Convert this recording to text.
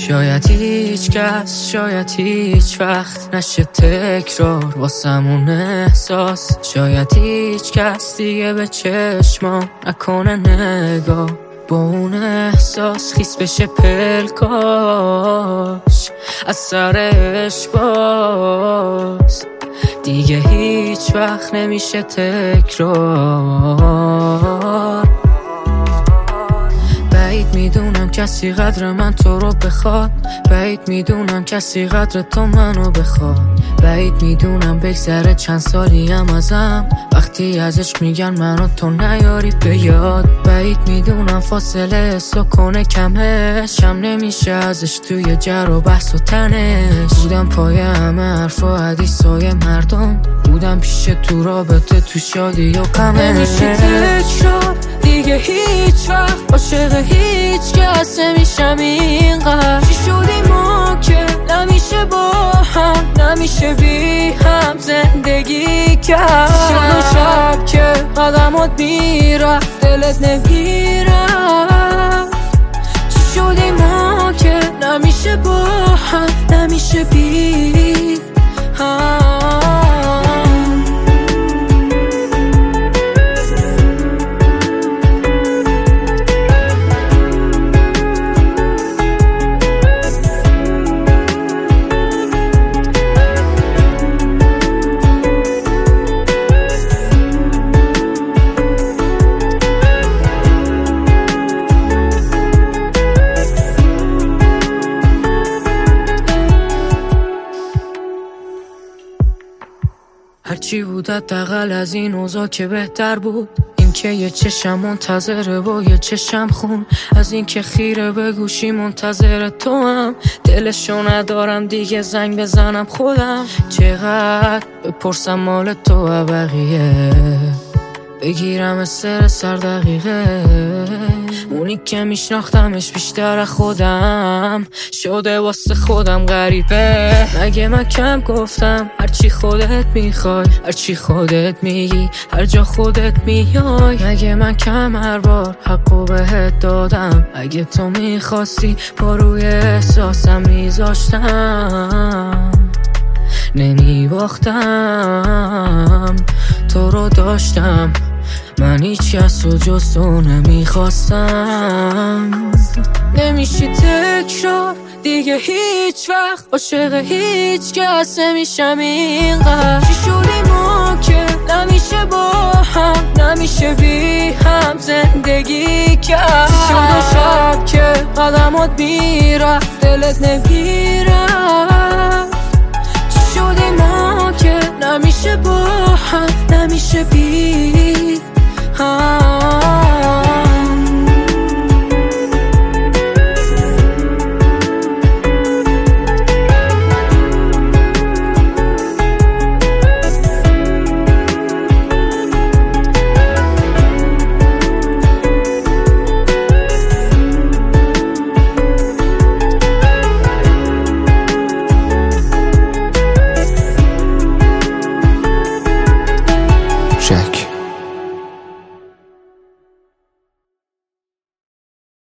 شاید هیچ کس، شاید هیچ وقت نشه تکرار واسمون احساس. شاید هیچ کس دیگه به چشمام نکنه نگاه با اون احساس خیس بشه پلکاش از سرش باز. دیگه هیچ وقت نمیشه تکرار. بعید میدونم کسی قدر من تو رو بخواد، بعید میدونم کسی قدر تو منو بخواد. بعید میدونم بگذره چند سالی هم ازم وقتی ازش میگن منو تو نیاری به یاد. بعید میدونم فاصله سکنه کمش هم نمیشه ازش توی جر و بحث و تنش. بودم پای همه حرف و حدیثای مردم، بودم پیش تو رابطه تو شادی و غمش. نمیشه تکرار دیگه هیچ وقت عاشق هیچ کس نمیشم اینقدر. چی شدیم ما که نمیشه با هم، نمیشه بی هم زندگی کرد. چی شد اون شب که قدمات میرفت دلت نمیرفت. چی شدیم ما که نمیشه با هم، نمیشه بی هم. هرچی بود حداقل از این اوضاع که بهتر بود. این که یه چشم منتظره با یه چشم خون، از این که خیره به گوشی منتظر تو هم. دلشو ندارم دیگه زنگ بزنم خودم، چقدر بپرسم مال تو و بقیه، بگیرم سر دقیقه. اونی که میشناختمش بیشتر خودم شده واسه خودم غریبه. مگه من کم گفتم هرچی خودت میخوای، هرچی خودت میگی، هر جا خودت میای. مگه من کم هر بار حقو بهت دادم، اگه تو میخواستی پا روی احساسم میذاشتم نمیباختم. تو رو داشتم من هیچ کس رو جز تو نمیخواستم. نمیشی تکرار دیگه هیچ وقت عاشق هیچ کس نمیشم اینقدر. چی شدیم ما که نمیشه با هم، نمیشه بی هم زندگی کرد. چی شد اون شب که قدمات میرفت دلت نمیرفت. چی شدیم ما که نمیشه با هم، نمیشه بی